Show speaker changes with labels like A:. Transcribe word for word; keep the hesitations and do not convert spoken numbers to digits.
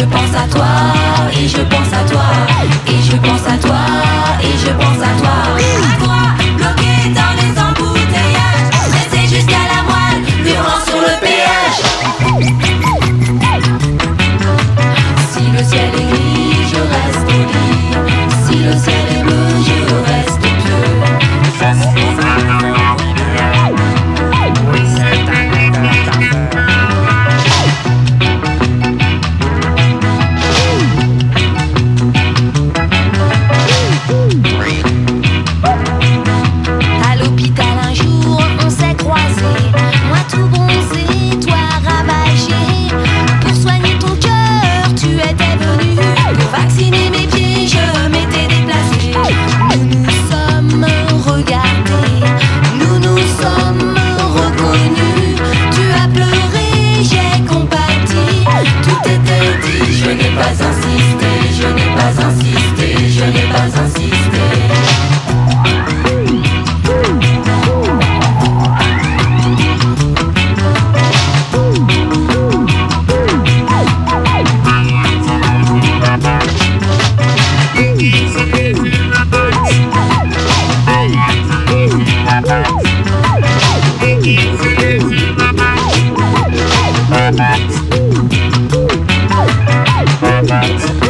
A: pense à toi, et je pense à toi, et je pense à toi, et je pense à toi. À toi, bloqué dans les embouteillages, stressé jusqu'à la moelle, hurlant sur le péage. Si le ciel est gris, je reste au lit. Si le ciel est bleu, je reste pieux. À l'hôpital un jour, on s'est croisés. Moi tout bronzé, toi ravagé. Pour soigner ton cœur, tu étais venu. Pour vacciner mes pieds, je m'étais déplacé. Nous nous sommes regardés, nous nous sommes reconnus. Tu as pleuré, j'ai compati. Tout était dit, je n'ai pas insisté, je n'ai pas insisté, je n'ai pas insisté.
B: Bye.